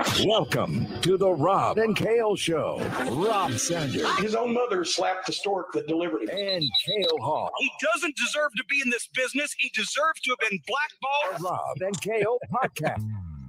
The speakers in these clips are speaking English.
Welcome to the Rob and Kale Show. Rob Sanders. His own mother slapped the stork that delivered him. And Kale Hall. He doesn't deserve to be in this business. He deserves to have been blackballed. The Rob and Kale Podcast.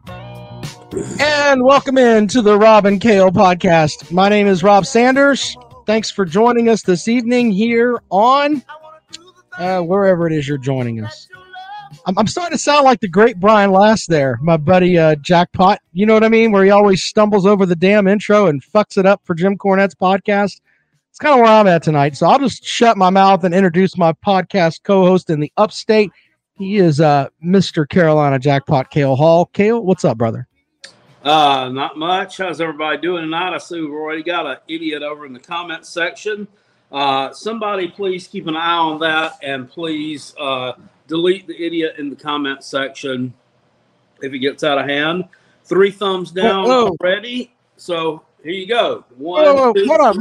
And welcome into the Rob and Kale Podcast. My name is Rob Sanders. Thanks for joining us this evening here on wherever it is you're joining us. I'm starting to sound like the great Brian Last there, my buddy Jackpot. You know what I mean? Where he always stumbles over the damn intro and fucks it up for Jim Cornette's podcast. It's kind of where I'm at tonight. So I'll just shut my mouth and introduce my podcast co-host in the upstate. He is Mr. Carolina Jackpot, Kale Hall. Kale, what's up, brother? Not much. How's everybody doing tonight? I see we've already got an idiot over in the comment section. Somebody please keep an eye on that, and please delete the idiot in the comment section if it gets out of hand. 3 thumbs down already. So here you go. Hold on.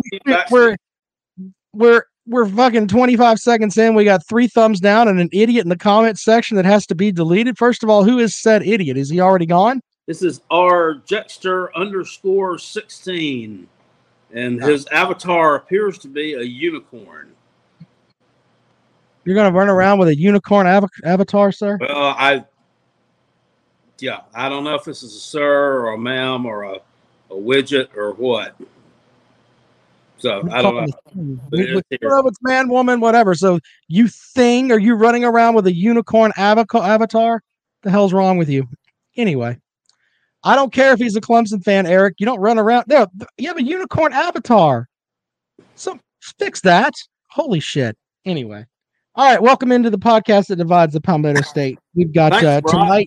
We're fucking 25 seconds in. We got 3 thumbs down and an idiot in the comment section that has to be deleted. First of all, who is said idiot? Is he already gone? This is R Jexter _16, and his avatar appears to be a unicorn. You're going to run around with a unicorn avatar, sir? Well, I don't know if this is a sir or a ma'am or a widget or what. So I don't know. It's man, woman, whatever. So you are you running around with a unicorn avatar? The hell's wrong with you? Anyway. I don't care if he's a Clemson fan, Eric. You don't run around. No, you have a unicorn avatar. So fix that. Holy shit. Anyway. All right. Welcome into the podcast that divides the Palmetto State. We've got tonight.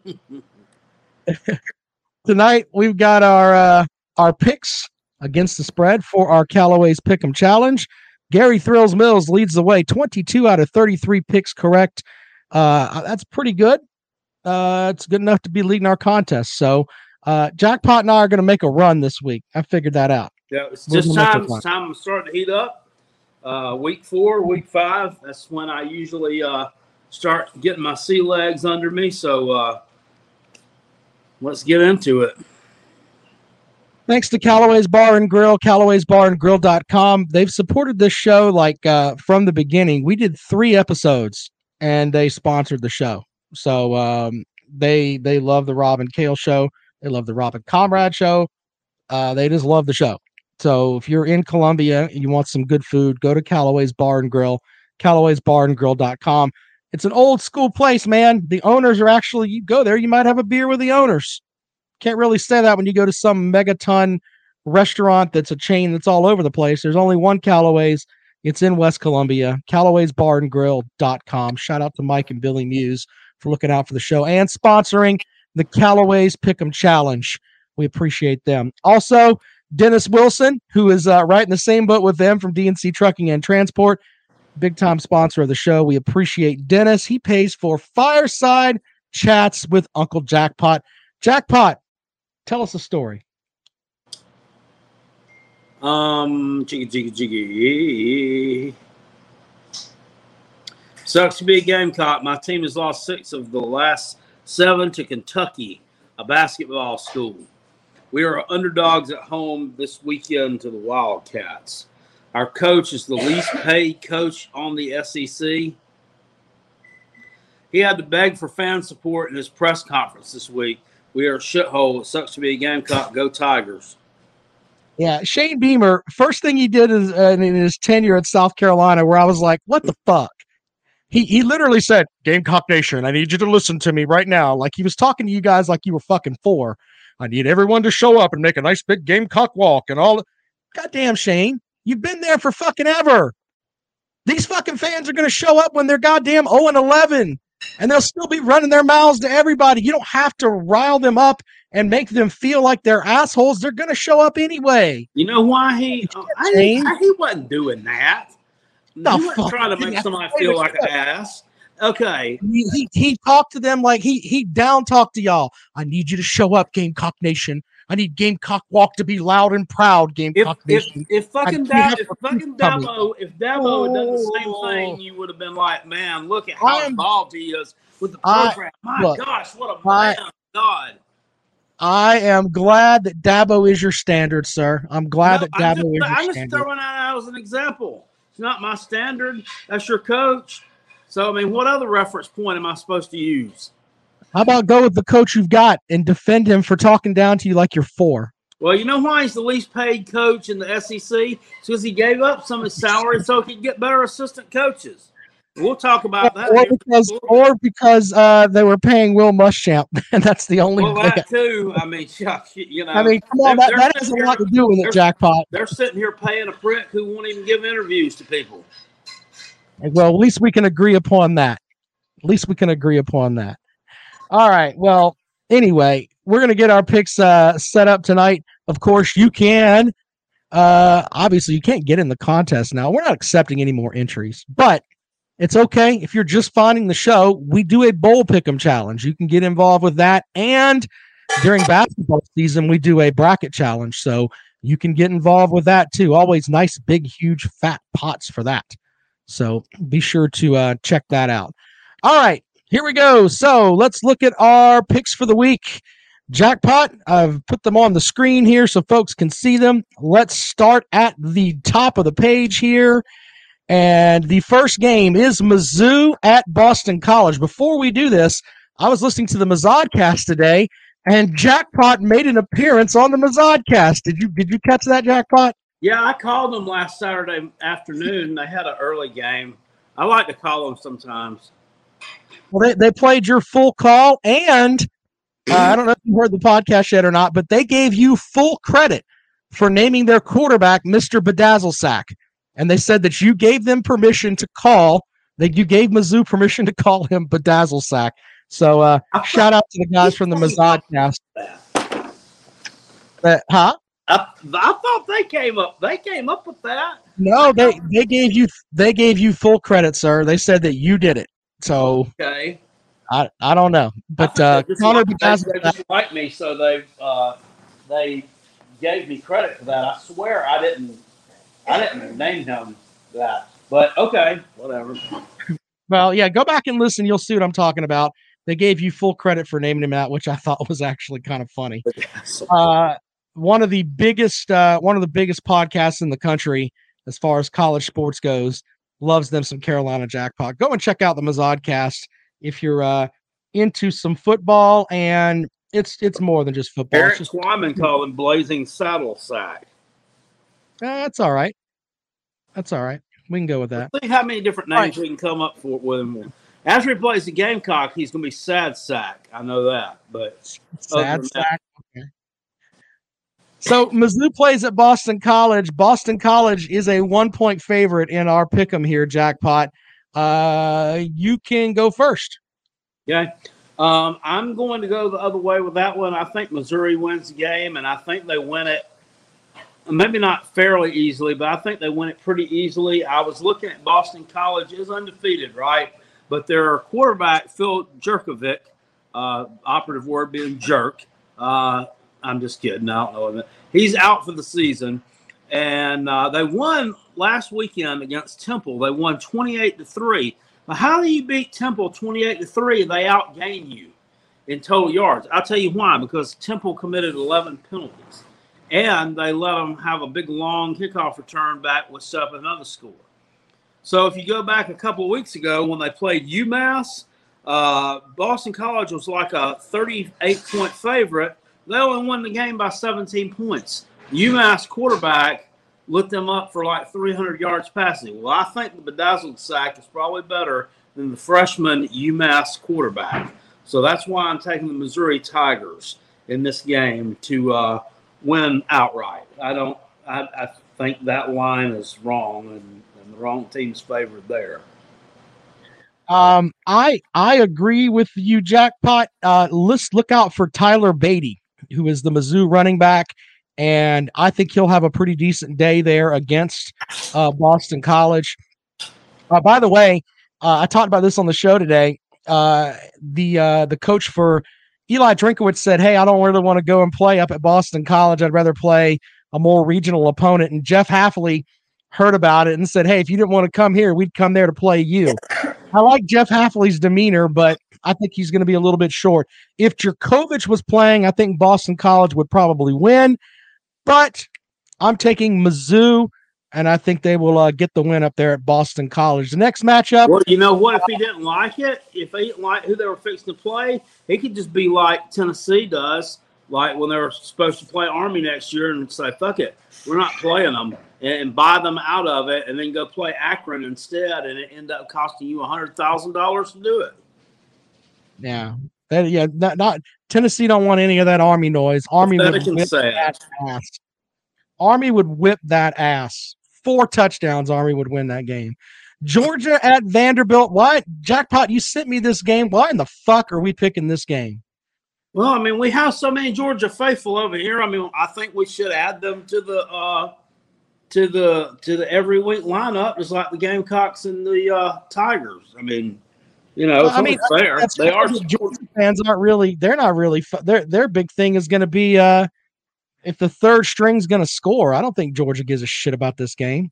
Tonight we've got our picks against the spread for our Callaway's Pick'em Challenge. Gary Thrills Mills leads the way. 22 out of 33 picks correct. That's pretty good. It's good enough to be leading our contest. So Jackpot and I are going to make a run this week. I figured that out. Yeah, it's just time. It's time to start to heat up. Week 4, week 5. That's when I usually start getting my sea legs under me. So let's get into it. Thanks to Callaway's Bar and Grill, Callaway'sBarandGrill.com. They've supported this show from the beginning. We did 3 episodes, and they sponsored the show. So they love the Rob and Kale show. They love the Rob and Comrade show. They just love the show. So if you're in Columbia and you want some good food, go to Callaway's Bar and Grill, Callaway'sBarandGrill.com. It's an old school place, man. The owners are actually, you go there, you might have a beer with the owners. Can't really say that when you go to some megaton restaurant that's a chain that's all over the place. There's only one Callaway's. It's in West Columbia, Callaway'sBarandGrill.com. Shout out to Mike and Billy Muse for looking out for the show and sponsoring the Callaway's Pick'em Challenge. We appreciate them. Also, Dennis Wilson, who is right in the same boat with them from DNC Trucking and Transport, big-time sponsor of the show. We appreciate Dennis. He pays for Fireside Chats with Uncle Jackpot. Jackpot, tell us a story. Jiggy. Sucks to be a Gamecock. My team has lost 6 of the last 7 to Kentucky, a basketball school. We are underdogs at home this weekend to the Wildcats. Our coach is the least paid coach on the SEC. He had to beg for fan support in his press conference this week. We are a shithole. It sucks to be a Gamecock. Go Tigers. Yeah, Shane Beamer, first thing he did is in his tenure at South Carolina, where I was like, what the fuck? He literally said, Gamecock Nation, I need you to listen to me right now. Like he was talking to you guys like you were fucking 4. I need everyone to show up and make a nice big Gamecock walk and all. Goddamn, Shane, you've been there for fucking ever. These fucking fans are going to show up when they're goddamn 0-11, and they'll still be running their mouths to everybody. You don't have to rile them up and make them feel like they're assholes. They're going to show up anyway. You know why he wasn't doing that. He wasn't trying to make somebody feel like an ass. Okay. He talked to them like he down talked to y'all. I need you to show up, Gamecock Nation. I need Gamecock Walk to be loud and proud, Gamecock Nation. If Dabo had done the same thing, you would have been like, man, look at how involved he is with the program. My gosh, what a man. God. I am glad that Dabo is your standard, sir. I'm glad that Dabo is your I'm just standard. throwing that out as an example. It's not my standard. That's your coach. So, I mean, what other reference point am I supposed to use? How about go with the coach you've got and defend him for talking down to you like you're 4? Well, you know why he's the least paid coach in the SEC? It's because he gave up some of his salary so he could get better assistant coaches. We'll talk about that. Or because they were paying Will Muschamp, and that's the only. Well, that too. I mean, you know. I mean, come on, that has a lot to do with it, Jackpot. They're sitting here paying a prick who won't even give interviews to people. Well, at least we can agree upon that. All right. Well, anyway, we're going to get our picks set up tonight. Of course, you can. Obviously, you can't get in the contest now. We're not accepting any more entries, but it's okay. If you're just finding the show, we do a bowl pick'em challenge. You can get involved with that. And during basketball season, we do a bracket challenge. So you can get involved with that too. Always nice, big, huge, fat pots for that. So be sure to check that out. All right, here we go. So let's look at our picks for the week. Jackpot, I've put them on the screen here so folks can see them. Let's start at the top of the page here. And the first game is Mizzou at Boston College. Before we do this, I was listening to the Mazodcast today, and Jackpot made an appearance on the Mazodcast. Did you catch that, Jackpot? Yeah, I called them last Saturday afternoon. They had an early game. I like to call them sometimes. Well, they played your full call, and I don't know if you heard the podcast yet or not, but they gave you full credit for naming their quarterback Mr. Bedazzlesack. And they said that you gave them permission to call, that you gave Mizzou permission to call him Bedazzlesack. So shout out to the guys from the Mazodcast. Huh? I thought they came up with that. No, they gave you full credit, sir. They said that you did it. So okay. I don't know. But Connor Bedazzlesack, they just like me, so they gave me credit for that. I swear I didn't name him that, but okay, whatever. Well, yeah, go back and listen. You'll see what I'm talking about. They gave you full credit for naming him that, which I thought was actually kind of funny. One of the biggest podcasts in the country as far as college sports goes, loves them some Carolina Jackpot. Go and check out the Mazodcast if you're into some football, and it's more than just football. Eric Twyman called him Blazing Saddle Sack. That's all right. We can go with that. Let's see how many different names we can come up with him. After he plays the Gamecock, he's going to be Sad Sack. I know that, but Sad Sack. Okay. So Mizzou plays at Boston College. Boston College is a 1-point favorite in our pick'em here, Jackpot. You can go first. Okay. I'm going to go the other way with that one. I think Missouri wins the game, and I think they win it. Maybe not fairly easily, but I think they win it pretty easily. I was looking at Boston College is undefeated, right? But their quarterback, Phil Jurkovec, operative word being jerk. I'm just kidding. I don't know. He's out for the season. And they won last weekend against Temple. They won 28-3. But how do you beat Temple 28-3 and they outgain you in total yards? I'll tell you why. Because Temple committed 11 penalties. And they let them have a big, long kickoff return back, which set up another score. So if you go back a couple of weeks ago when they played UMass, Boston College was like a 38-point favorite. They only won the game by 17 points. UMass quarterback lit them up for like 300 yards passing. Well, I think the bedazzled sack is probably better than the freshman UMass quarterback. So that's why I'm taking the Missouri Tigers in this game to win outright. I think that line is wrong and the wrong team's favored there. I agree with you, Jackpot. Let's look out for Tyler Beatty, who is the Mizzou running back, and I think he'll have a pretty decent day there against Boston College. By the way, I talked about this on the show today. The coach for Eli Drinkowitz said, "Hey, I don't really want to go and play up at Boston College. I'd rather play a more regional opponent." And Jeff Hafley heard about it and said, "Hey, if you didn't want to come here, we'd come there to play you." I like Jeff Hafley's demeanor, but I think he's going to be a little bit short. If Djokovic was playing, I think Boston College would probably win, but I'm taking Mizzou, and I think they will get the win up there at Boston College. The next matchup. Well, you know what? If he didn't like it, if he didn't like who they were fixing to play, he could just be like Tennessee does, like when they were supposed to play Army next year and say, fuck it, we're not playing them, and buy them out of it, and then go play Akron instead, and it end up costing you $100,000 to do it. Yeah. Not Tennessee don't want any of that Army noise. Army would whip that ass. Army would whip that ass. 4 touchdowns, Army would win that game. Georgia at Vanderbilt. What? Jackpot, you sent me this game. Why in the fuck are we picking this game? Well, I mean, we have so many Georgia faithful over here. I mean, I think we should add them to the every week lineup, just like the Gamecocks and the Tigers. I mean, you know, it's only fair. They are Georgia fans aren't really. They're not really. Their big thing is going to be if the third string's going to score. I don't think Georgia gives a shit about this game.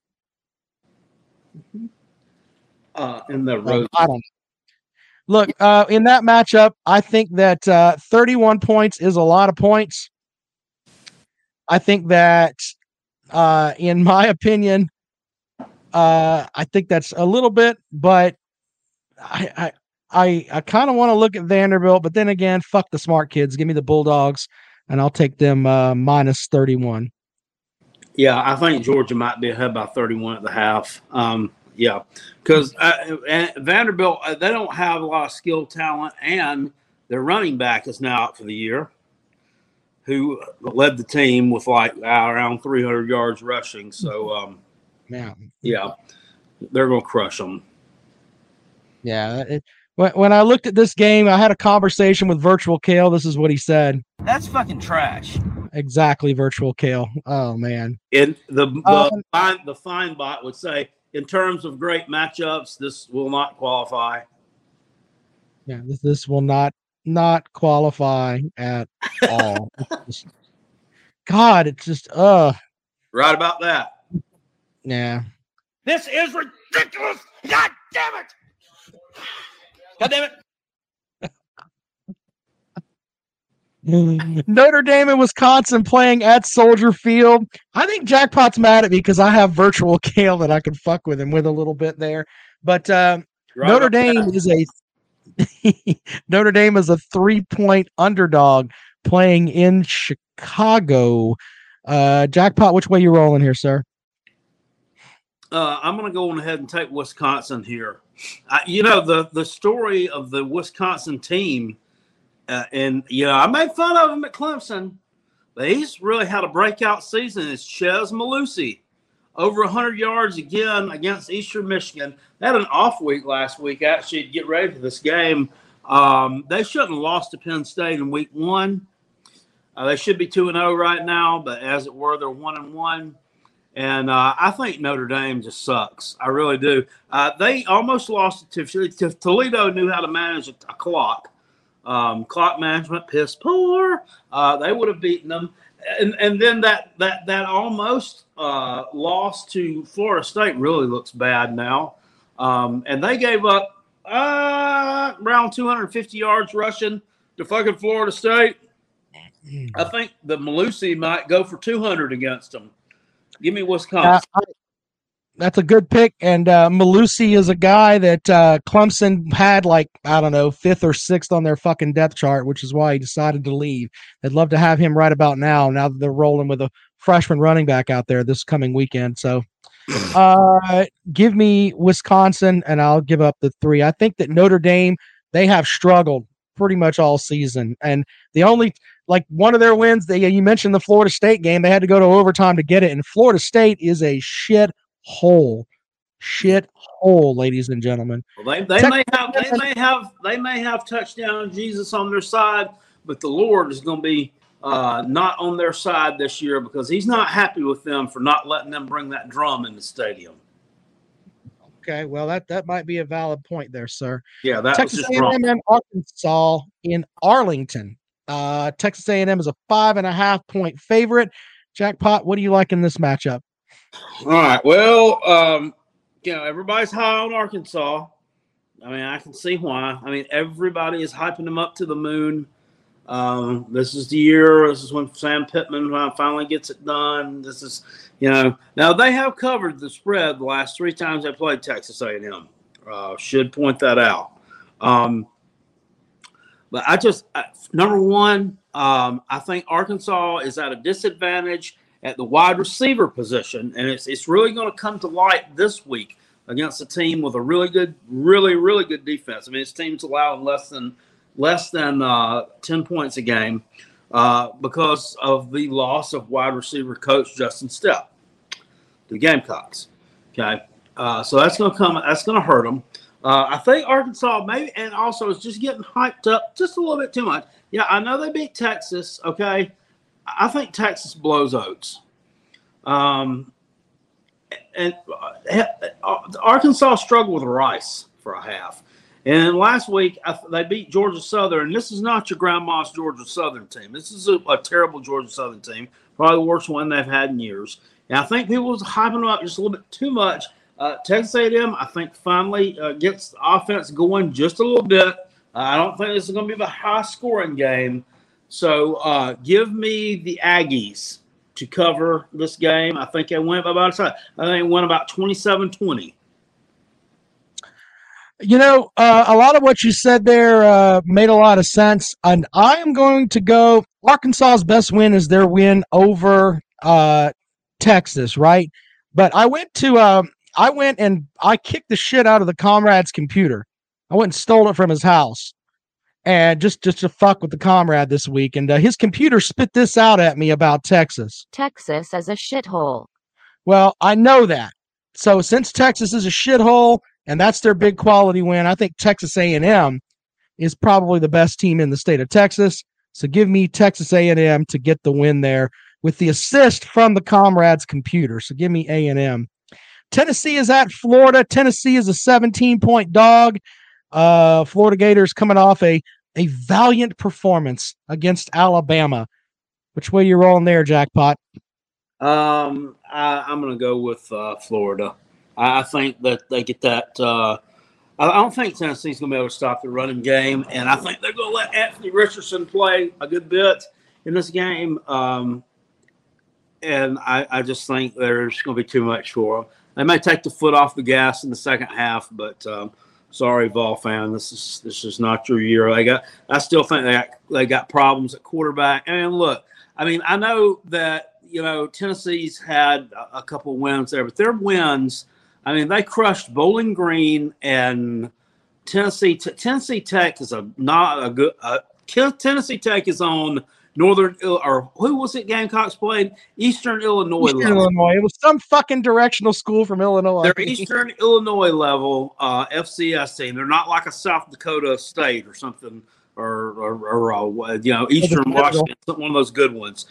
In the road, I don't know. Look, in that matchup, I think that 31 points is a lot of points. I think that, in my opinion, I think that's a little bit, but I kind of want to look at Vanderbilt, but then again, fuck the smart kids. Give me the Bulldogs, and I'll take them minus 31. Yeah, I think Georgia might be ahead by 31 at the half. Yeah, because Vanderbilt, they don't have a lot of skill talent, and their running back is now out for the year, who led the team with like around 300 yards rushing. So, yeah, they're going to crush them. Yeah. When I looked at this game, I had a conversation with Virtual Kale. This is what he said. That's fucking trash. Exactly, Virtual Kale. Oh, man. And the fine bot would say, in terms of great matchups, this will not qualify. Yeah, this will not qualify at all. God, it's just right about that. Yeah. This is ridiculous. God damn it. God damn it. Notre Dame and Wisconsin playing at Soldier Field. I think Jackpot's mad at me because I have Virtual Kale that I can fuck with him with a little bit there. But Notre Dame is a 3-point underdog playing in Chicago. Jackpot, which way you rolling here, sir? I'm going to go on ahead and take Wisconsin here. The story of the Wisconsin team. And I made fun of him at Clemson, but he's really had a breakout season. It's Chez Mellusi, over 100 yards again against Eastern Michigan. They had an off week last week, actually, to get ready for this game. They shouldn't have lost to Penn State in week 1. They should be 2-0 right now, but as it were, they're 1-1. And I think Notre Dame just sucks. I really do. They almost lost to Toledo. Knew how to manage a clock. Clock management, piss poor. They would have beaten them, and then that almost loss to Florida State really looks bad now. And they gave up around 250 yards rushing to fucking Florida State. I think the Mellusi might go for 200 against them. Give me Wisconsin. That's a good pick. And Mellusi is a guy that Clemson had 5th or 6th on their fucking depth chart, which is why he decided to leave. They'd love to have him right about now that they're rolling with a freshman running back out there this coming weekend. So give me Wisconsin, and I'll give up the 3. I think that Notre Dame, they have struggled pretty much all season. And the only one of their wins, you mentioned the Florida State game, they had to go to overtime to get it. And Florida State is a shit hole, ladies and gentlemen. Well, they may have touchdown Jesus on their side, but the Lord is going to be not on their side this year because he's not happy with them for not letting them bring that drum in the stadium. Okay, well that might be a valid point there, sir. Yeah, that Texas was just wrong. A&M Arkansas in Arlington. Texas A&M is a 5.5-point favorite. Jackpot, what do you like in this matchup? All right. Well, everybody's high on Arkansas. I mean, I can see why. I mean, everybody is hyping him up to the moon. This is the year. This is when Sam Pittman finally gets it done. This is, now they have covered the spread the last 3 times they played Texas A&M. Should point that out. But number one, I think Arkansas is at a disadvantage at the wide receiver position, and it's really going to come to light this week against a team with a really good defense. I mean, this team's allowing less than 10 points a game because of the loss of wide receiver coach Justin Stepp, the Gamecocks. Okay, so that's going to hurt them. I think Arkansas maybe, and also is just getting hyped up just a little bit too much. Yeah, I know they beat Texas. Okay, I think Texas blows Oats. And Arkansas struggled with Rice for a half. And last week, they beat Georgia Southern. This is not your grandma's Georgia Southern team. This is a terrible Georgia Southern team, probably the worst one they've had in years. And I think people was hyping them up just a little bit too much. Texas A&M, I think, finally gets the offense going just a little bit. I don't think this is going to be a high-scoring game. So give me the Aggies to cover this game. I think they win by about 27-20. A lot of what you said there made a lot of sense. And I am going to go Arkansas's best win is their win over Texas, right? But I went and I kicked the shit out of the comrade's computer. I went and stole it from his house. And just to fuck with the comrade this week. And his computer spit this out at me about Texas. Texas is a shithole. Well, I know that. So since Texas is a shithole, and that's their big quality win, I think Texas A&M is probably the best team in the state of Texas. So give me Texas A&M to get the win there with the assist from the comrade's computer. So give me A&M. Tennessee is at Florida. Tennessee is a 17-point dog. Florida Gators coming off a valiant performance against Alabama. Which way you rolling there, Jackpot? I'm going to go with Florida. I think that they get that. I don't think Tennessee's going to be able to stop the running game, and I think they're going to let Anthony Richardson play a good bit in this game. And I just think there's going to be too much for them. They may take the foot off the gas in the second half, but sorry, Vol fan, this is not your year. I still think they got problems at quarterback. And look, I mean, I know that Tennessee's had a couple wins there, but their wins, I mean, they crushed Bowling Green and Tennessee. Tennessee Tech is Tennessee Tech is on Northern, or who was it Gamecocks played? Eastern Illinois level. Illinois. It was some fucking directional school from Illinois. They're Eastern Illinois level FCS team. They're not like a South Dakota State or something, or Eastern Washington, one of those good ones.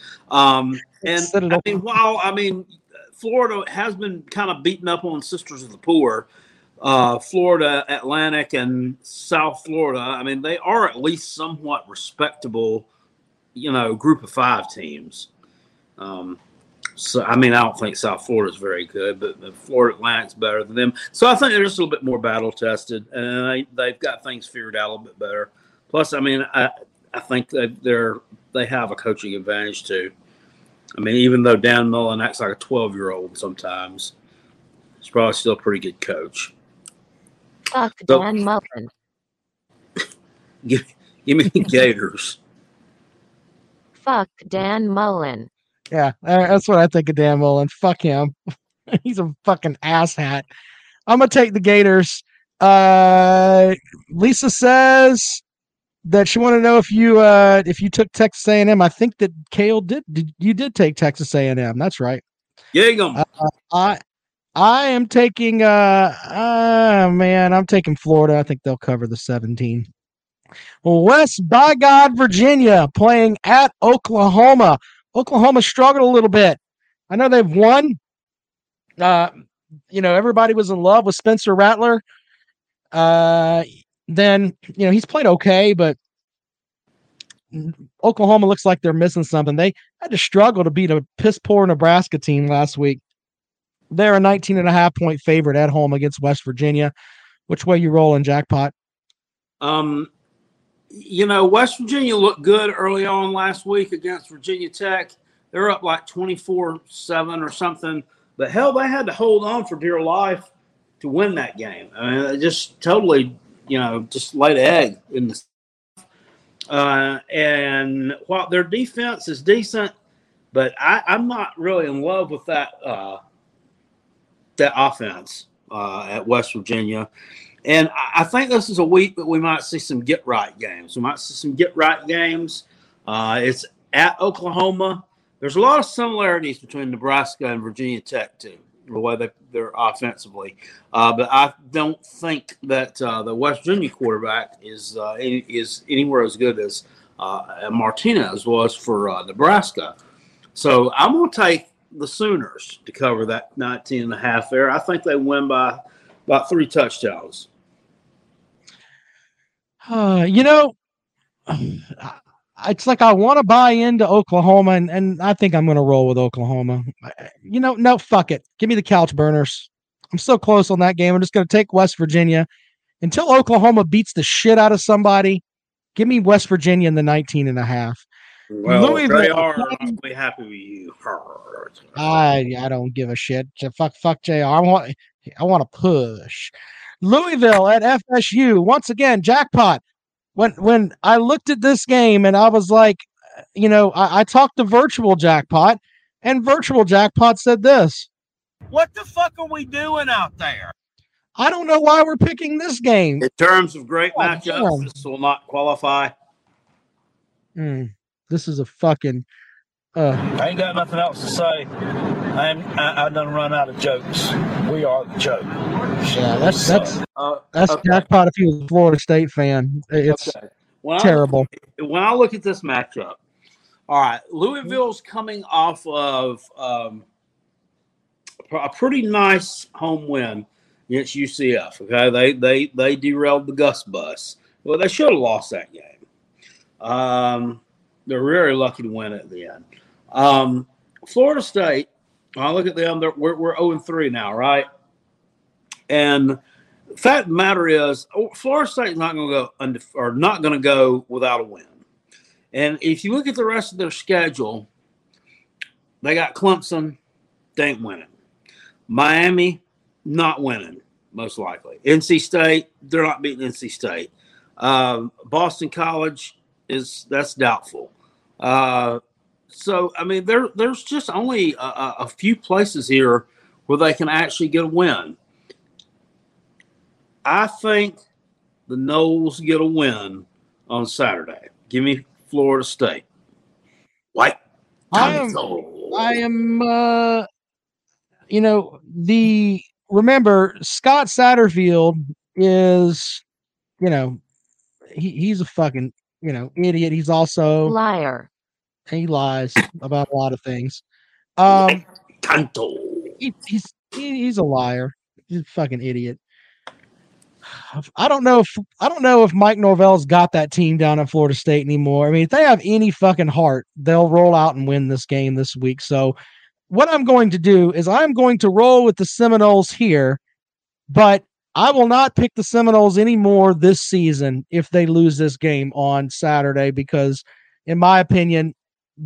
Florida has been kind of beaten up on Sisters of the Poor. Florida Atlantic and South Florida, I mean, they are at least somewhat respectable, group of 5 teams. So, I mean, I don't think South Florida is very good, but Florida Atlantic's better than them. So I think they're just a little bit more battle tested, and they've got things figured out a little bit better. Plus, I mean, I think they have a coaching advantage too. I mean, even though Dan Mullen acts like a 12-year-old sometimes, he's probably still a pretty good coach. Fuck Dan Mullen. Give me the Gators. Fuck Dan Mullen. Yeah, that's what I think of Dan Mullen. Fuck him. He's a fucking asshat. I'm going to take the Gators. Lisa says that she wanted to know if you took Texas A&M. I think that Kale did. You did take Texas A&M. That's right. Yeah, you go. I am taking. I'm taking Florida. I think they'll cover the 17. West by God, Virginia playing at Oklahoma. Oklahoma struggled a little bit. I know they've won. Everybody was in love with Spencer Rattler. Then he's played okay, but Oklahoma looks like they're missing something. They had to struggle to beat a piss poor Nebraska team last week. They're a 19.5 point favorite at home against West Virginia. Which way you rolling, Jackpot? West Virginia looked good early on last week against Virginia Tech. They're up like 24-7 or something. But hell, they had to hold on for dear life to win that game. I mean, they just totally, just laid an egg in the. And while their defense is decent, but I'm not really in love with that offense at West Virginia. And I think this is a week that we might see some get-right games. We might see some get-right games. It's at Oklahoma. There's a lot of similarities between Nebraska and Virginia Tech, too, the way they're offensively. But I don't think that the West Virginia quarterback is anywhere as good as Martinez was for Nebraska. So I'm going to take the Sooners to cover that 19.5 there. I think they win by about 3 touchdowns. It's like I want to buy into Oklahoma, and I think I'm going to roll with Oklahoma. No, fuck it. Give me the couch burners. I'm so close on that game. I'm just going to take West Virginia. Until Oklahoma beats the shit out of somebody, give me West Virginia in the 19.5. Well, Louisville, I'll be happy with you. I don't give a shit. Fuck JR. I want to push. Louisville at FSU. Once again, Jackpot. When I looked at this game and I was like, I talked to Virtual Jackpot, and Virtual Jackpot said this. What the fuck are we doing out there? I don't know why we're picking this game. In terms of great matchups, this will not qualify. This is a fucking. I ain't got nothing else to say. I done run out of jokes. We are the joke. Yeah, that's okay. Jackpot if he was a Florida State fan. It's terrible. When I look at this matchup, all right, Louisville's coming off of a pretty nice home win against UCF. Okay, they derailed the Gus bus. Well, they should have lost that game. They're very lucky to win at the end. Florida State, I look at them. We're 0-3 now, right? And the fact of the matter is, Florida State is not going to go without a win. And if you look at the rest of their schedule, they got Clemson, they ain't winning. Miami, not winning, most likely. NC State, they're not beating NC State. Boston College that's doubtful. So, I mean, there's just only a few places here where they can actually get a win. I think the Noles get a win on Saturday. Give me Florida State. White. Remember, Scott Satterfield is, he's a fucking, idiot. He's also liar. He lies about a lot of things. He's a liar. He's a fucking idiot. I don't know if Mike Norvell's got that team down at Florida State anymore. I mean, if they have any fucking heart, they'll roll out and win this game this week. So what I'm going to do is I'm going to roll with the Seminoles here, but I will not pick the Seminoles anymore this season if they lose this game on Saturday, because in my opinion,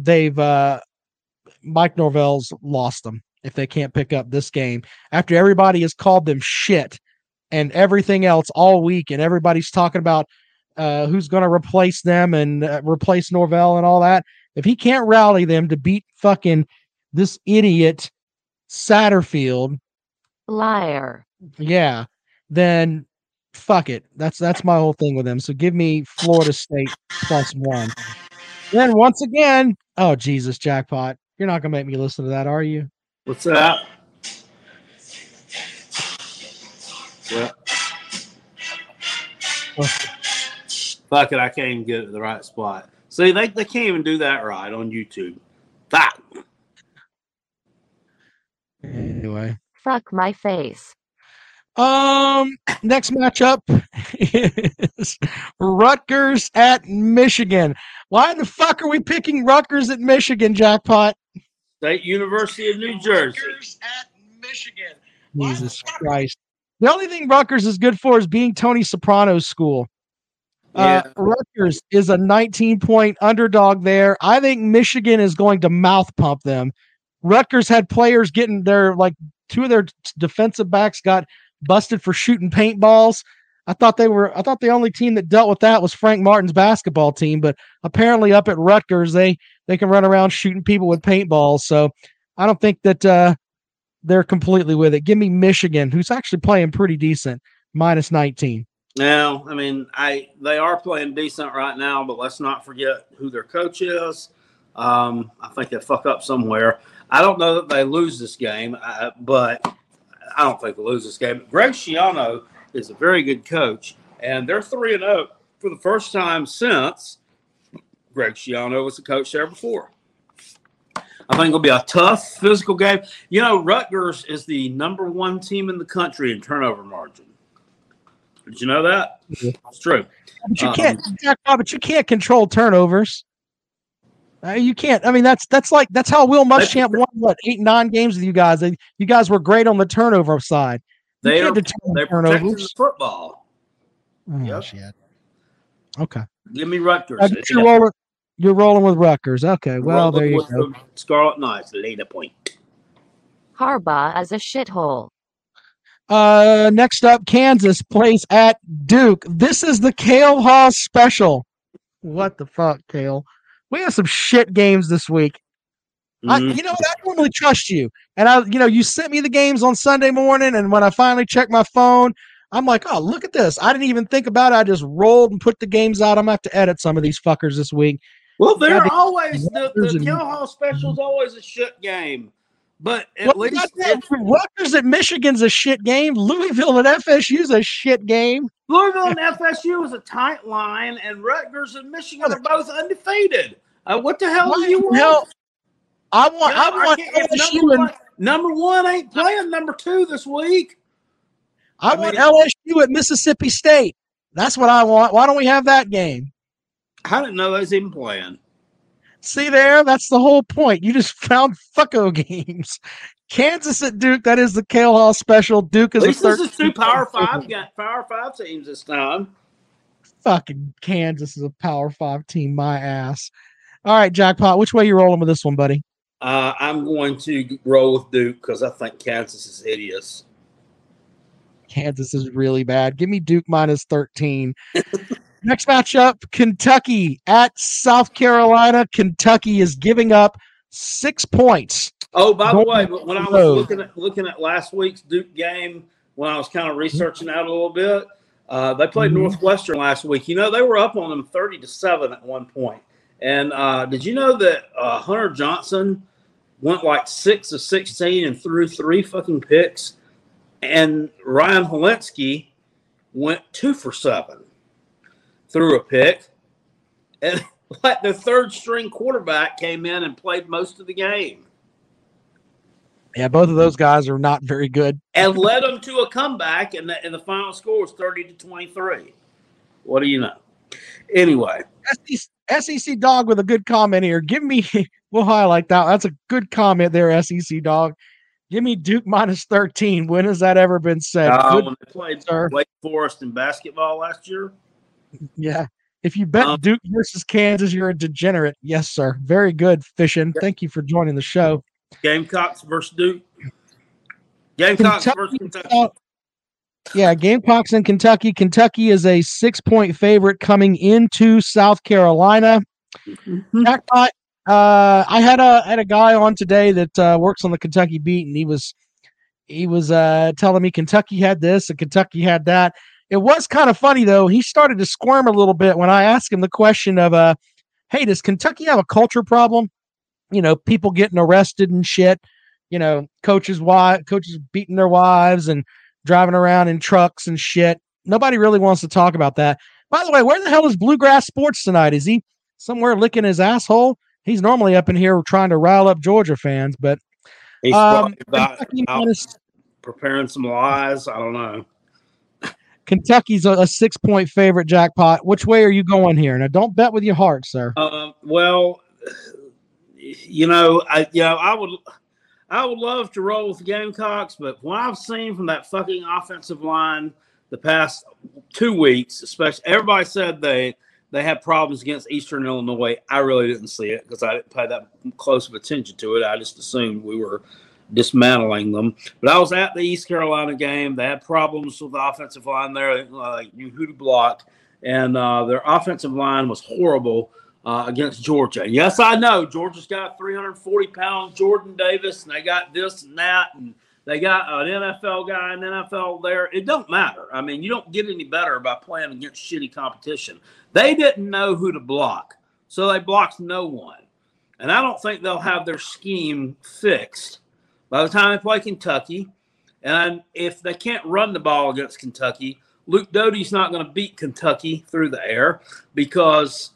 Mike Norvell's lost them if they can't pick up this game after everybody has called them shit and everything else all week, and everybody's talking about who's going to replace them and replace Norvell and all that. If he can't rally them to beat fucking this idiot Satterfield, liar, yeah, then fuck it. That's my whole thing with him. So give me Florida State +1. Then once again, oh Jesus, Jackpot, you're not gonna make me listen to that, are you? What's that? Well, fuck it, I can't even get it in the right spot. See, they can't even do that right on YouTube. Fuck. Anyway. Fuck my face. Next matchup is Rutgers at Michigan. Why the fuck are we picking Rutgers at Michigan, Jackpot? State University of New Jersey. Rutgers at Michigan. Jesus Christ. The only thing Rutgers is good for is being Tony Soprano's school. Yeah. Rutgers is a 19-point underdog there. I think Michigan is going to mouth pump them. Rutgers had players getting their, like, two of their defensive backs got busted for shooting paintballs. I thought the only team that dealt with that was Frank Martin's basketball team, but apparently up at Rutgers, they can run around shooting people with paintballs. So I don't think that they're completely with it. Give me Michigan, who's actually playing pretty decent, minus 19. Now, I mean, they are playing decent right now, but let's not forget who their coach is. I think they fuck up somewhere. I don't know that they lose this game, but I don't think they lose this game. Greg Schiano is a very good coach, and they're 3-0 for the first time since Greg Schiano was the coach there before. I think it'll be a tough physical game. You know, Rutgers is the number 1 team in the country in turnover margin. Did you know that? It's true. But you can't. But you can't control turnovers. You can't. I mean, that's how Will Muschamp won 8-9 games with you guys. You guys were great on the turnover side. They're protecting the football. Oh, yep. Shit. Okay. Give me Rutgers. You're rolling with Rutgers. Okay. Well, there you go. Scarlet Knights, later point. Harbaugh is a shithole. Next up, Kansas plays at Duke. This is the Cale Haas special. What the fuck, Cale? We have some shit games this week. I normally trust you. And you sent me the games on Sunday morning, and when I finally checked my phone, I'm like, oh, look at this. I didn't even think about it. I just rolled and put the games out. I'm going to have to edit some of these fuckers this week. Well, they're always the Cale Haas special is always a shit game. But at least Rutgers at Michigan's a shit game. Louisville at FSU's a shit game. Louisville and FSU is a tight line, and Rutgers and Michigan are both undefeated. What the hell do you want? I want LSU. Number 1 ain't playing number 2 this week. I want LSU at Mississippi State. That's what I want. Why don't we have that game? I didn't know they was even playing. See there? That's the whole point. You just found fucko games. Kansas at Duke. That is the Cale Haas special. Duke is this is 2 Power 5. Got Power 5 teams this time. Fucking Kansas is a Power 5 team. My ass. All right, Jackpot. Which way you rolling with this one, buddy? I'm going to roll with Duke because I think Kansas is hideous. Kansas is really bad. Give me Duke minus 13. Next matchup, Kentucky at South Carolina. Kentucky is giving up 6 points. Oh, by the way, when I was looking at last week's Duke game, when I was kind of researching out a little bit, they played Northwestern last week. They were up on them 30-7 at one point. And did you know that Hunter Johnson went like 6 of 16 and threw 3 fucking picks? And Ryan Helinski went 2 for 7, threw a pick. And like the 3rd string quarterback came in and played most of the game. Yeah, both of those guys are not very good. And led them to a comeback, and the final score was 30-23. What do you know? Anyway. SEC Dog with a good comment here. We'll highlight that. That's a good comment there, SEC Dog. Give me Duke minus 13. When has that ever been said? When they played Wake Forest in basketball last year? Yeah. If you bet Duke versus Kansas, you're a degenerate. Yes, sir. Very good, Fishin. Thank you for joining the show. Gamecocks versus Duke. Gamecocks versus Kentucky. Yeah, Gamecocks in Kentucky. Kentucky is a 6-point favorite coming into South Carolina. Jackpot. I had a guy on today that works on the Kentucky beat, and he was telling me Kentucky had this and Kentucky had that. It was kind of funny though. He started to squirm a little bit when I asked him the question of, "Hey, does Kentucky have a culture problem? People getting arrested and shit. Coaches beating their wives and driving around in trucks and shit. Nobody really wants to talk about that. By the way, where the hell is Bluegrass Sports tonight? Is he somewhere licking his asshole? He's normally up in here trying to rile up Georgia fans, but he's probably out preparing some lies. I don't know. Kentucky's a 6-point favorite, Jackpot. Which way are you going here? Now, don't bet with your heart, sir. Well, I I would love to roll with the Gamecocks, but what I've seen from that fucking offensive line the past 2 weeks, especially, everybody said they had problems against Eastern Illinois. I really didn't see it because I didn't pay that close of attention to it. I just assumed we were dismantling them. But I was at the East Carolina game. They had problems with the offensive line there. They knew who to block, and their offensive line was horrible against Georgia. And yes, I know Georgia's got 340-pound Jordan Davis, and they got this and that, and they got an NFL guy, an NFL there. It don't matter. I mean, you don't get any better by playing against shitty competition. They didn't know who to block, so they blocked no one. And I don't think they'll have their scheme fixed by the time they play Kentucky. And if they can't run the ball against Kentucky, Luke Doty's not going to beat Kentucky through the air because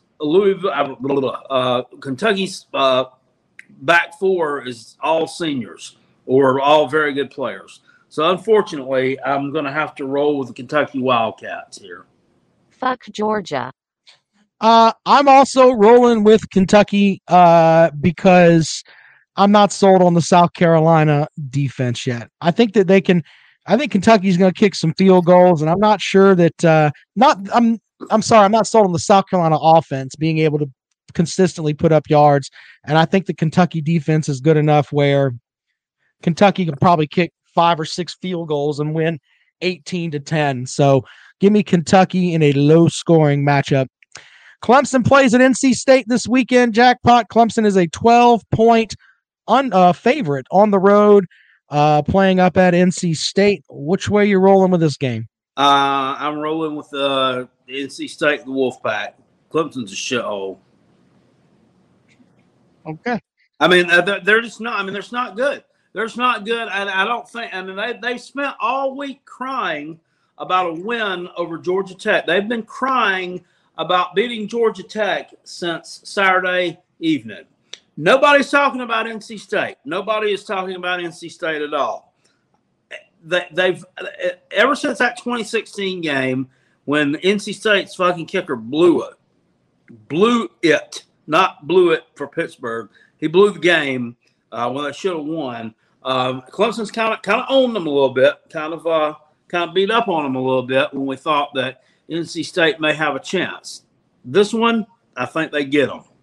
Kentucky's back four is all seniors or all very good players. So, unfortunately, I'm going to have to roll with the Kentucky Wildcats here. Fuck Georgia. I'm also rolling with Kentucky because I'm not sold on the South Carolina defense yet. I think that they can. I think Kentucky's going to kick some field goals, and I'm not sure that. I'm sorry, I'm not sold on the South Carolina offense being able to consistently put up yards, and I think the Kentucky defense is good enough where Kentucky can probably kick 5 or 6 field goals and win 18-10. So give me Kentucky in a low-scoring matchup. Clemson plays at NC State this weekend. Jackpot. Clemson is a 12-point favorite on the road, playing up at NC State. Which way you rolling with this game? I'm rolling with NC State, the Wolfpack. Clemson's a shithole. Okay. I mean, they're just not. I mean, they're not good. They're just not good, and I don't think. I mean, they spent all week crying about a win over Georgia Tech. They've been crying about beating Georgia Tech since Saturday evening. Nobody's talking about NC State. Nobody is talking about NC State at all. They've ever since that 2016 game when NC State's fucking kicker blew it, not blew it for Pittsburgh. He blew the game when they should have won. Clemson's kind of owned them a little bit, kind of beat up on them a little bit when we thought that NC State may have a chance. This one, I think they get them.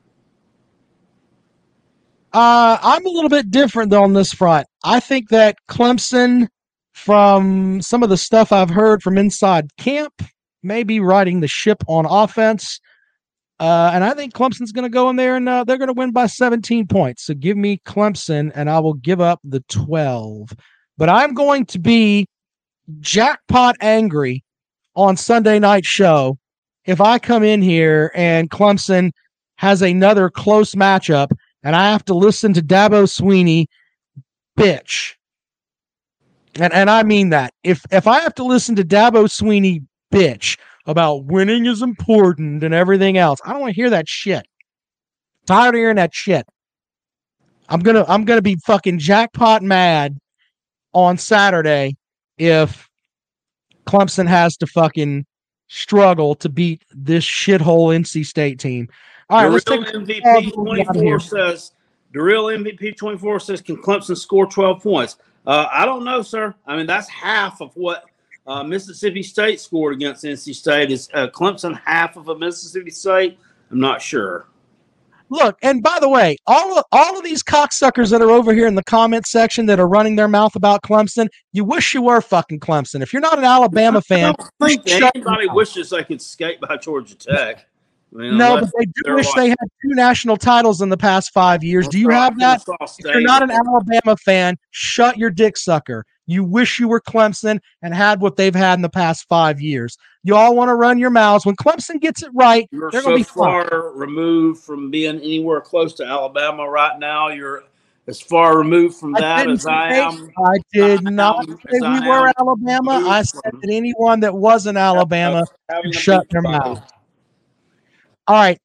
I'm a little bit different though on this front. I think that Clemson, from some of the stuff I've heard from inside camp, may be riding the ship on offense. And I think Clemson's going to go in there and they're going to win by 17 points. So give me Clemson and I will give up the 12. But I'm going to be jackpot angry on Sunday night show if I come in here and Clemson has another close matchup and I have to listen to Dabo Swinney bitch. And I mean that. If I have to listen to Dabo Swinney bitch about winning is important and everything else, I don't want to hear that shit. Tired of hearing that shit. I'm gonna be fucking jackpot mad on Saturday if Clemson has to fucking struggle to beat this shithole NC State team. All right, let's take MVP 24 says the real MVP 24 says, can Clemson score 12 points? I don't know, sir. I mean, that's half of what Mississippi State scored against NC State. Is Clemson half of a Mississippi State? I'm not sure. Look, and by the way, all of these cocksuckers that are over here in the comment section that are running their mouth about Clemson, you wish you were fucking Clemson. If you're not an Alabama fan, I don't think anybody wishes they could skate by Georgia Tech. I mean, no, but they do wish they had 2 national titles in the past 5 years. Do you have that? If you're not an Alabama fan, shut your dick sucker. You wish you were Clemson and had what they've had in the past 5 years. You all want to run your mouths. When Clemson gets it right, you're they're going to be far removed from being anywhere close to Alabama right now. You're as far removed from that as I am. I did not say we were Alabama. I said that anyone that wasn't Alabama should shut their mouth. All right,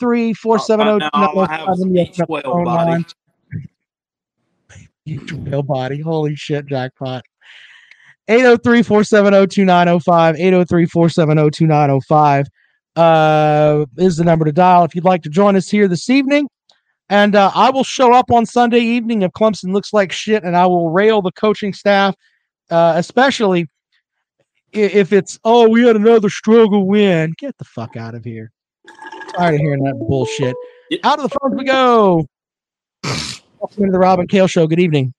803-470-2005. Whale body. Holy shit, jackpot. 803-470-2905. 803-470-2905 is the number to dial if you'd like to join us here this evening. And I will show up on Sunday evening if Clemson looks like shit, and I will rail the coaching staff, especially if it's, oh, we had another struggle win. Get the fuck out of here. Tired of hearing that bullshit. Out of the phones we go. Welcome to the Rob and Kale Show. Good evening.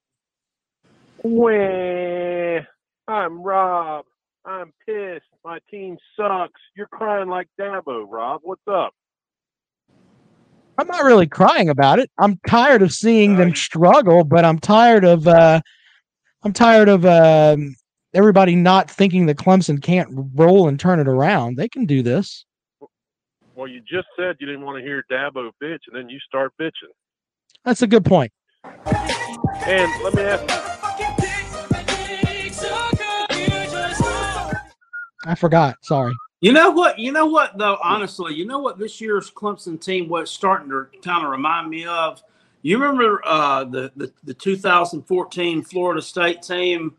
Wah, I'm Rob. I'm pissed. My team sucks. You're crying like Dabo, Rob. What's up? I'm not really crying about it. I'm tired of seeing them struggle, but I'm tired of everybody not thinking that Clemson can't roll and turn it around. They can do this. Well, you just said you didn't want to hear Dabo bitch, and then you start bitching. That's a good point. And let me ask you. I forgot. Sorry. You know what, though, honestly, you know what this year's Clemson team was starting to kind of remind me of? You remember the 2014 Florida State team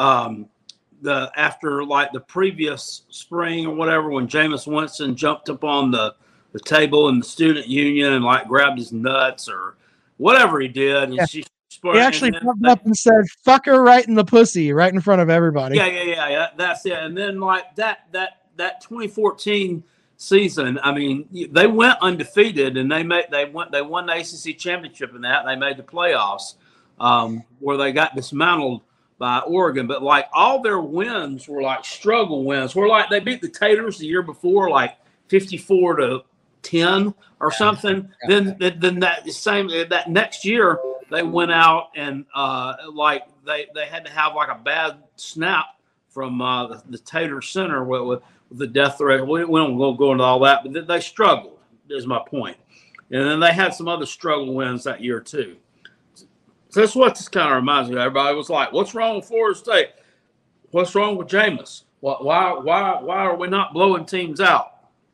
after like the previous spring or whatever, when Jameis Winston jumped up on the table in the student union and like grabbed his nuts or whatever he did. And he actually jumped up and said, fuck her right in the pussy, right in front of everybody. Yeah. That's it. And then like that 2014 season, I mean, they went undefeated and they won the ACC championship in that. And they made the playoffs where they got dismantled by Oregon. But like all their wins were like struggle wins. Where like they beat the Taters the year before, like 54-10 or something. Yeah. Then that next year they went out and like they had to have like a bad snap from the Tater Center with the death threat. We don't go into all that, but they struggled, is my point. And then they had some other struggle wins that year too. So that's what this kind of reminds me of. Everybody was like, what's wrong with Florida State? What's wrong with Jameis? Why are we not blowing teams out?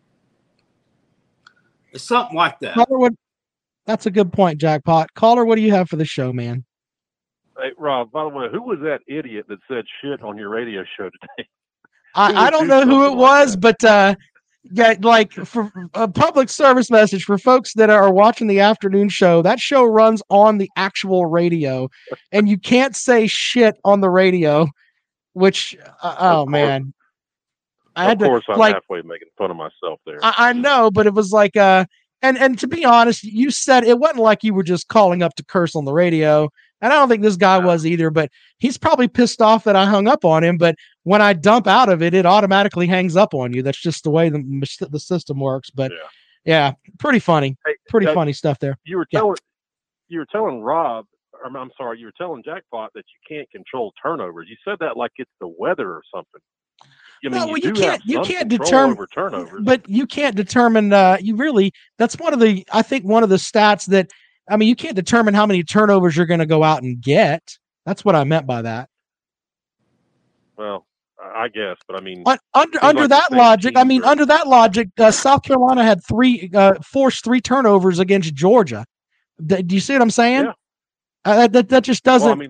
It's something like that. That's a good point, Jackpot. Caller, what do you have for the show, man? Hey, Rob, by the way, who was that idiot that said shit on your radio show today? I don't know who it was, but yeah, like for a public service message for folks that are watching the afternoon show, that show runs on the actual radio, and you can't say shit on the radio, which, man. Of course, I'm halfway making fun of myself there. I know, but it was like, and to be honest, you said it wasn't like you were just calling up to curse on the radio. And I don't think this guy was either, but he's probably pissed off that I hung up on him. But when I dump out of it, it automatically hangs up on you. That's just the way the system works. But yeah, pretty funny. Hey, pretty funny stuff there. You were telling Rob, I'm sorry, you were telling Jackpot that you can't control turnovers. You said that like it's the weather or something. I mean, no, you can't determine over turnovers, but you can't determine. That's one of the stats that, I mean, you can't determine how many turnovers you're going to go out and get. That's what I meant by that. Well, I guess, but I mean, under that logic, South Carolina had forced 3 turnovers against Georgia. Do you see what I'm saying? Yeah. That just doesn't. Well, I mean,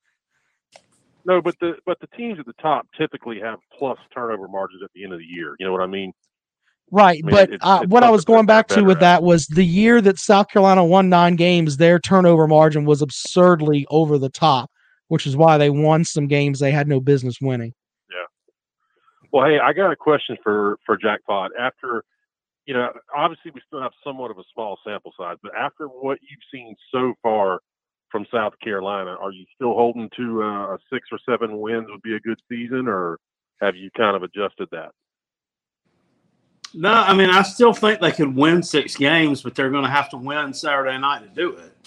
no, but the teams at the top typically have plus turnover margins at the end of the year. You know what I mean? Right, I mean, but what I was going back to with that was the year that South Carolina won 9 games, their turnover margin was absurdly over the top, which is why they won some games they had no business winning. Yeah. Well, hey, I got a question for Jackpot. After, obviously we still have somewhat of a small sample size, but after what you've seen so far from South Carolina, are you still holding to a 6 or 7 wins would be a good season, or have you kind of adjusted that? No, I mean, I still think they could win 6 games, but they're going to have to win Saturday night to do it.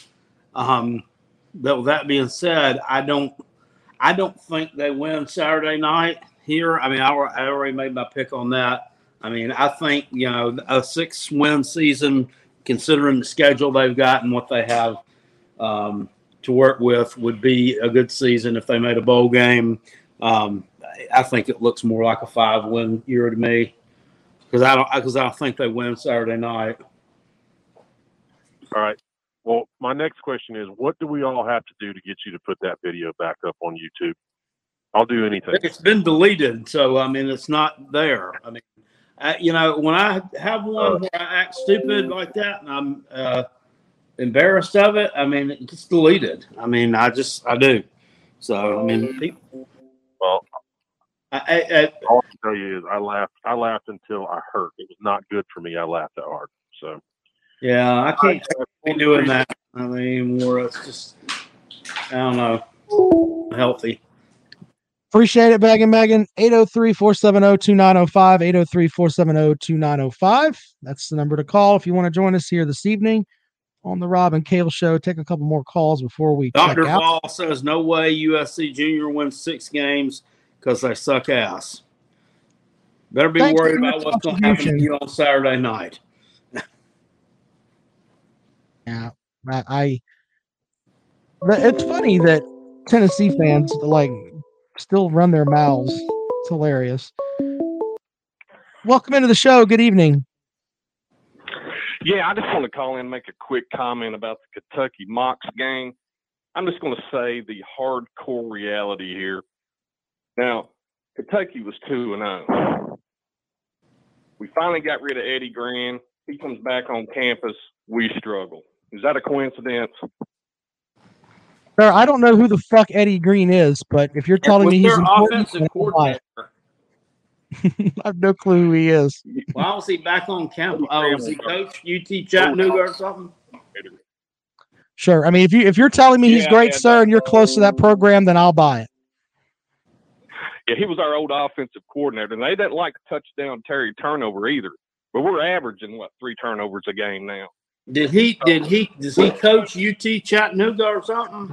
But with that being said, I don't think they win Saturday night here. I mean, I already made my pick on that. I mean, I think, a 6-win season, considering the schedule they've got and what they have to work with, would be a good season if they made a bowl game. I think it looks more like a 5-win year to me. Because I don't think they win Saturday night. All right. Well, my next question is, what do we all have to do to get you to put that video back up on YouTube? I'll do anything. It's been deleted, so I mean, it's not there. I mean, when I have one where I act stupid like that, and embarrassed of it. I mean, it gets deleted. I mean, I do. So, I mean, Well, I all I can tell you is I laughed until I hurt. It was not good for me. I laughed that hard. So yeah, I can't be doing that. I mean, more it's just, I don't know, healthy. Appreciate it, Megan. 803-470-2905, 803-470-2905. That's the number to call if you want to join us here this evening on the Rob and Cale Show. Take a couple more calls before we Dr. check out. Ball says no way USC Junior wins 6 games because they suck ass. Better be Thanks worried for your about what's going to happen to you on Saturday night. Yeah, it's funny that Tennessee fans still run their mouths. It's hilarious. Welcome into the show. Good evening. yeah, I just want to call in and make a quick comment about the Kentucky Mocs game. I'm just going to say the hardcore reality here. Now, Kentucky was 2-0. We finally got rid of Eddie Gran. He comes back on campus. We struggle. Is that a coincidence? Sir, I don't know who the fuck Eddie Green is, but if you're telling me he's their important, offensive coordinator. I have no clue who he is. Why was he back on campus? Oh, was he coach UT Chattanooga or something? Sure. I mean, if you're telling me he's great, sir, and you're close to that program, then I'll buy it. Yeah, he was our old offensive coordinator, and they didn't like touchdown Terry turnover either. But we're averaging 3 turnovers a game now. Does he coach UT Chattanooga or something?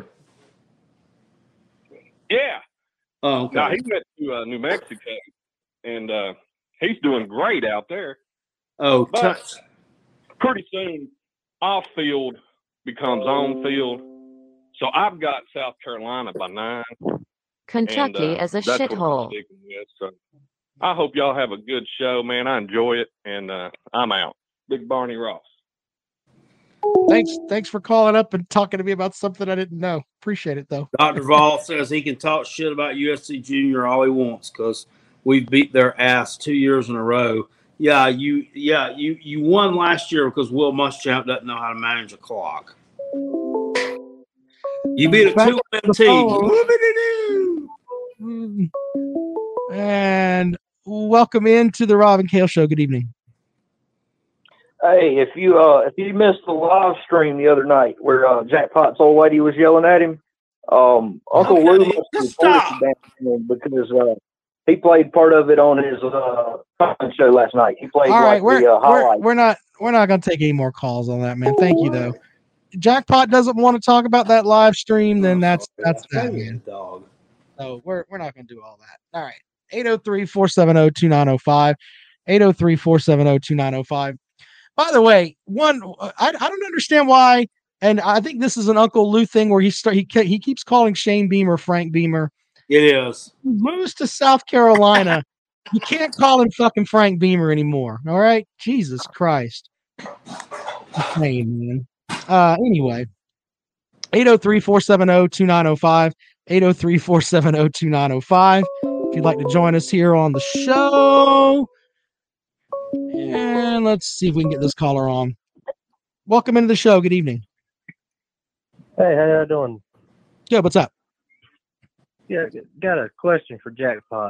Yeah. Oh, okay. No, he went to New Mexico, and he's doing great out there. Oh, but pretty soon, off field becomes on field. So I've got South Carolina by 9. Kentucky is a shithole. So I hope y'all have a good show, man. I enjoy it, and I'm out. Big Barney Ross. Thanks for calling up and talking to me about something I didn't know. Appreciate it, though. Dr. Vol says he can talk shit about USC Junior all he wants because we've beat their ass 2 years in a row. Yeah, you won last year because Will Muschamp doesn't know how to manage a clock. You beat a 2-win team. And welcome into the Rob and Cale Show. Good evening. Hey, if you missed the live stream the other night where Jackpot's old lady was yelling at him, Uncle Lou must have because he played part of it on his conference show last night. He played the highlight. We're not going to take any more calls on that, man. Thank you, though. Jackpot doesn't want to talk about that live stream, then that's that, man. Dog. So we're not going to do all that. All right. 803-470-2905. 803-470-2905. By the way, I don't understand why, and I think this is an Uncle Lou thing where he keeps calling Shane Beamer Frank Beamer. It is. He moves to South Carolina. You can't call him fucking Frank Beamer anymore. All right? Jesus Christ. Insane, man. Anyway, 803-470-2905. 803-470-2905. If you'd like to join us here on the show. And let's see if we can get this caller on. Welcome into the show. Good evening. Hey, how y'all doing? Yeah, what's up? Yeah, got a question for Jackpot.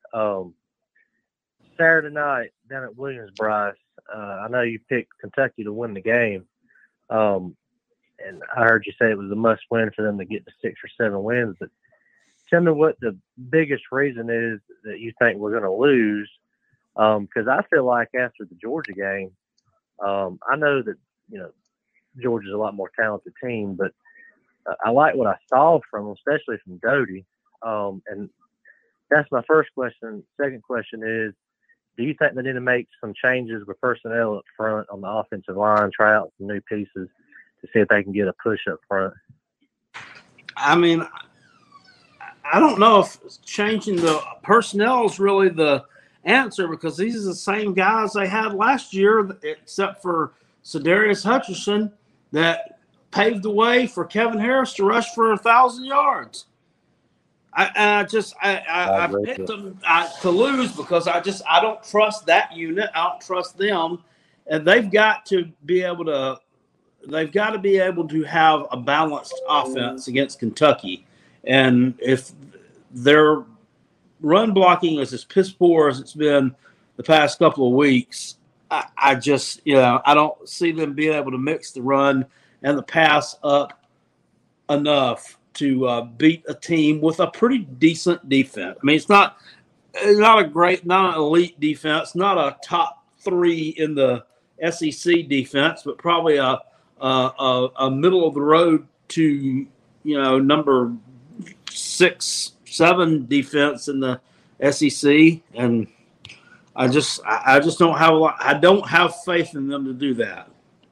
Saturday night down at Williams-Brice, I know you picked Kentucky to win the game. And I heard you say it was a must-win for them to get to 6 or 7 wins. But tell me what the biggest reason is that you think we're going to lose. Because I feel like after the Georgia game, I know that, Georgia's a lot more talented team, but I like what I saw from them, especially from Doty. And that's my first question. Second question is, do you think they need to make some changes with personnel up front on the offensive line, try out some new pieces to see if they can get a push up front? I mean, I don't know if changing the personnel is really the answer because these are the same guys they had last year, except for Sedarius Hutchinson, that paved the way for Kevin Harris to rush for 1,000 yards. I picked them to lose because I don't trust that unit. I don't trust them, and they've got to be able to they've got to be able to have a balanced offense against Kentucky. And if their run blocking is as piss poor as it's been the past couple of weeks, I just, I don't see them being able to mix the run and the pass up enough to beat a team with a pretty decent defense. I mean, it's not a great, not an elite defense, not a top 3 in the SEC defense, but probably a middle of the road to, number 6, 7 defense in the SEC. And I just don't have a lot. I don't have faith in them to do that.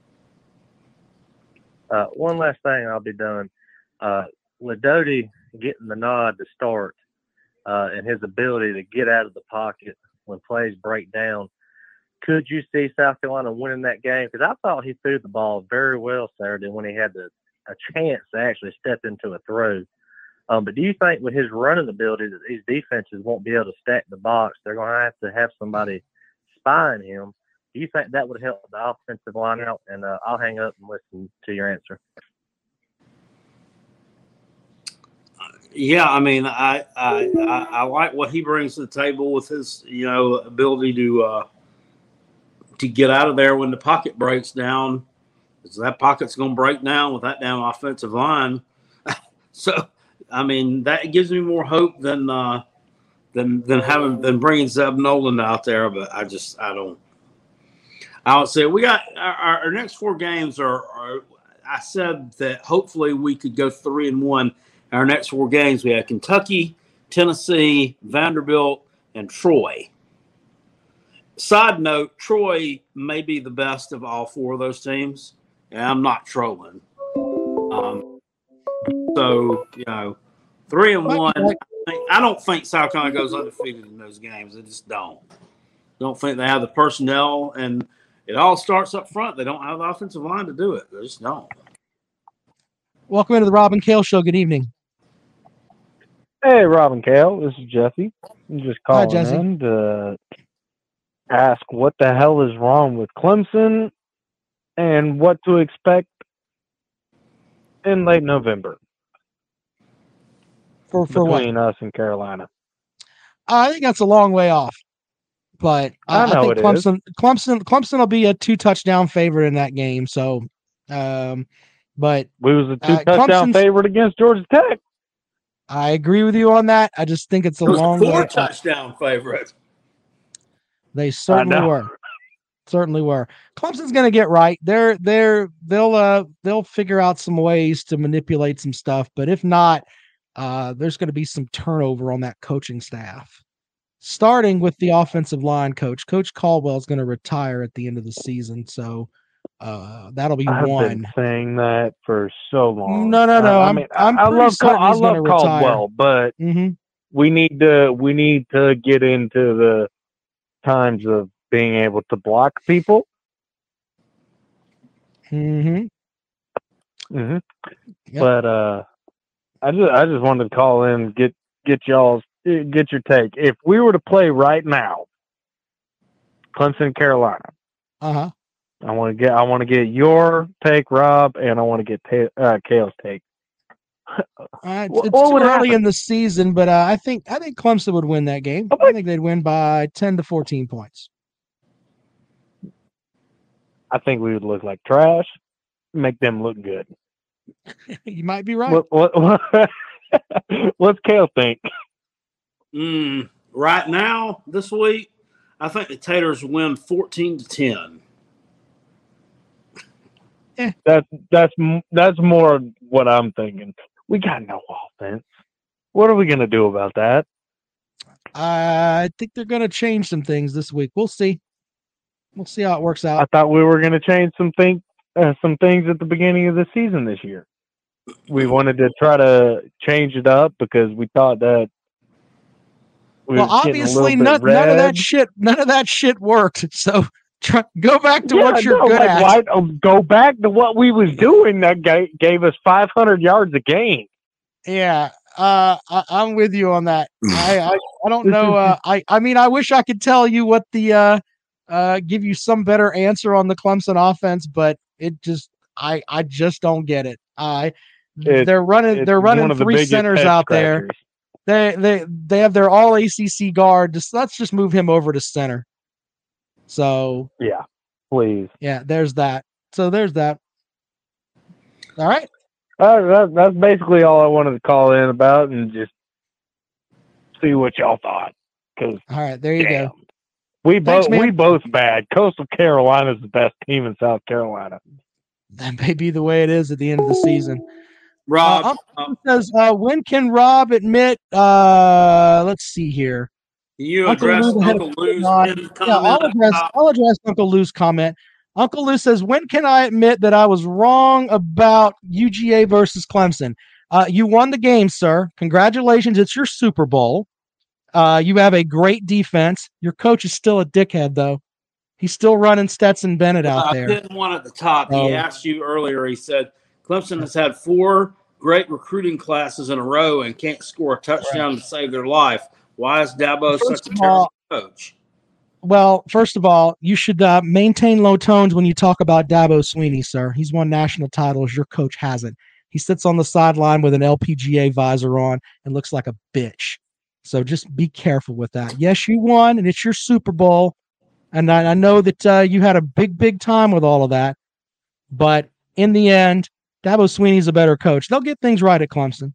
One last thing, I'll be done. With Doty getting the nod to start and his ability to get out of the pocket when plays break down, could you see South Carolina winning that game? Because I thought he threw the ball very well Saturday when he had a chance to actually step into a throw. But do you think with his running ability that these defenses won't be able to stack the box? They're going to have somebody spying him. Do you think that would help the offensive line out? And I'll hang up and listen to your answer. Yeah, I mean, I like what he brings to the table with his, ability to get out of there when the pocket breaks down. Because that pocket's going to break down with that damn offensive line. So, I mean, that gives me more hope than bringing Zeb Nolan out there. But I don't say we got our next 4 games are. I said that hopefully we could go 3-1. Our next 4 games, we have Kentucky, Tennessee, Vanderbilt, and Troy. Side note, Troy may be the best of all 4 of those teams, and I'm not trolling. So, 3-1. I don't think South Carolina goes undefeated in those games. I just don't. Don't think they have the personnel, and it all starts up front. They don't have the offensive line to do it. They just don't. Welcome into the Rob and Cale Show. Good evening. Hey, Rob and Cale. This is Jesse. I'm just calling Jesse. in to ask what the hell is wrong with Clemson and what to expect in late November for between what? us and Carolina. I think that's a long way off, but I think Clemson will be a 2-touchdown favorite in that game. So, but we was a 2-touchdown favorite against Georgia Tech. I agree with you on that. I just think it's a long way. 4-touchdown favorite. They certainly were. Certainly were. Clemson's going to get right. They'll figure out some ways to manipulate some stuff, but if not, there's going to be some turnover on that coaching staff. Starting with the offensive line coach. Coach Caldwell is going to retire at the end of the season, so that'll be I've one. I've been saying that for so long. No. I love Caldwell, but we need to get into the times of being able to block people. Yep. But I just wanted to call in, get your take. If we were to play right now, Clemson, Carolina. I want to get your take, Rob, and I want to get Cale's take. It's too early in the season, but I think Clemson would win that game. I think they'd win by 10 to 14 points. I think we would look like trash, make them look good. You might be right. What's Cale think? Right now, this week, I think the Taters win 14-10. That's more what I'm thinking. We got no offense. What are we going to do about that? I think they're going to change some things this week. We'll see. We'll see how it works out. I thought we were going to change some things at the beginning of the season this year. We wanted to try to change it up because we thought that. Obviously, none of that shit worked. So go back to what you're good at. Go back to what we was doing that gave us 500 yards a game. Yeah, I'm with you on that. I don't know. I mean, I wish I could tell you what the give you some better answer on the Clemson offense, but I just don't get it. They're running three centers out there. They have their all ACC guard. Let's just move him over to center. So yeah, please. Yeah, there's that. So there's that. All right. That's basically all I wanted to call in about and just see what y'all thought. All right, there you go. We both bad. Coastal Carolina is the best team in South Carolina. That may be the way it is at the end of the season. Rob says, when can Rob admit? Let's see here. You address Uncle Lou's comment. I'll address Uncle Lou's comment. Uncle Lou says, when can I admit that I was wrong about UGA versus Clemson? You won the game, sir. Congratulations. It's your Super Bowl. You have a great defense. Your coach is still a dickhead, though. He's still running Stetson Bennett out there. I didn't want at the top. He asked you earlier. He said, Clemson has had 4 great recruiting classes in a row and can't score a touchdown to save their life. Why is Dabo such a terrible coach? Well, first of all, you should maintain low tones when you talk about Dabo Swinney, sir. He's won national titles. Your coach hasn't. He sits on the sideline with an LPGA visor on and looks like a bitch. So just be careful with that. Yes, you won, and it's your Super Bowl. And I know that you had a big time with all of that. But in the end, Dabo Swinney's a better coach. They'll get things right at Clemson.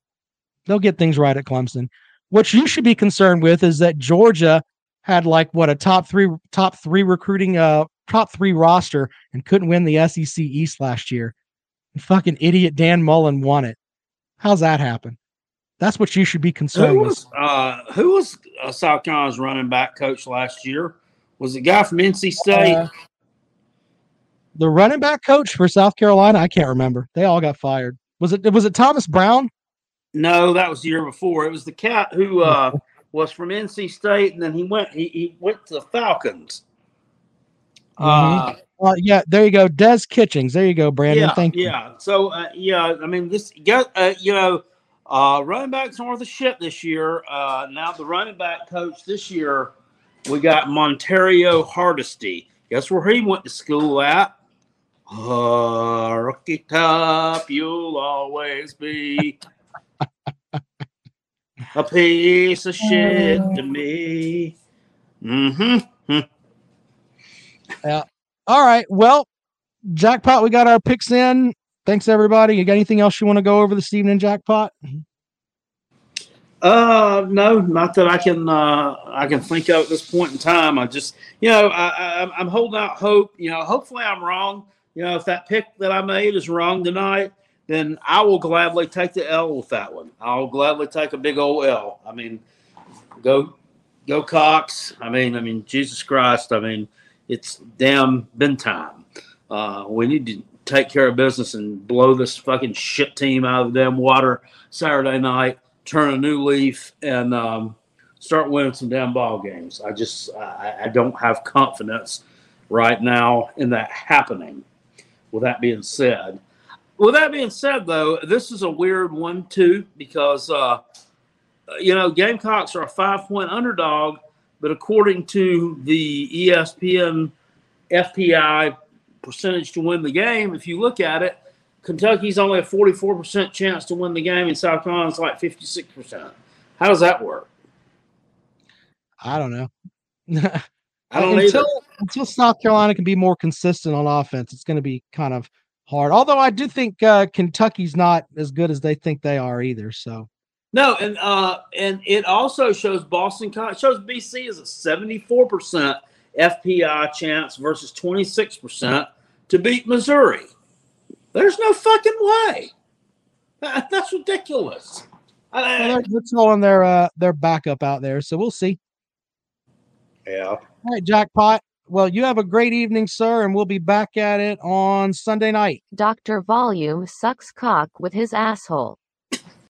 What you should be concerned with is that Georgia had a top three recruiting, top 3 roster and couldn't win the SEC East last year. And fucking idiot Dan Mullen won it. How's that happen? That's what you should be concerned with. Who was South Carolina's running back coach last year? Was it a guy from NC State? The running back coach for South Carolina, I can't remember. They all got fired. Was it Thomas Brown? No, that was the year before. It was the cat who was from NC State, and then he went to the Falcons. Yeah, there you go. Des Kitchings. There you go, Brandon. Thank you. Yeah. So, I mean, this running backs aren't worth a shit this year. Now the running back coach this year, we got Montario Hardesty. Guess where he went to school at? Rocky Top, you'll always be a piece of shit to me. Mm-hmm. Yeah. All right. Well, Jackpot, we got our picks in. Thanks, everybody. You got anything else you want to go over this evening, Jackpot? No, not that I can think of at this point in time. I just, I'm holding out hope. Hopefully I'm wrong. If that pick that I made is wrong tonight, then I will gladly take the L with that one. I'll gladly take a big old L. I mean, go Cox. I mean, Jesus Christ. I mean, it's damn been time. We need to take care of business and blow this fucking shit team out of the damn water Saturday night, turn a new leaf, and start winning some damn ball games. I don't have confidence right now in that happening. With that being said, though, this is a weird one too, because Gamecocks are a 5-point underdog, but according to the ESPN FPI percentage to win the game, if you look at it, Kentucky's only a 44% chance to win the game, and South Carolina's like 56%. How does that work? I don't know. I don't until South Carolina can be more consistent on offense, it's going to be kind of hard. Although I do think Kentucky's not as good as they think they are either. So no, and it also shows BC is a 74% FPI chance versus 26% to beat Missouri. There's no fucking way. That's ridiculous. They're throwing their backup out there, so we'll see. Yeah. All right, Jackpot. Well, you have a great evening, sir, and we'll be back at it on Sunday night. Dr. Volume sucks cock with his asshole.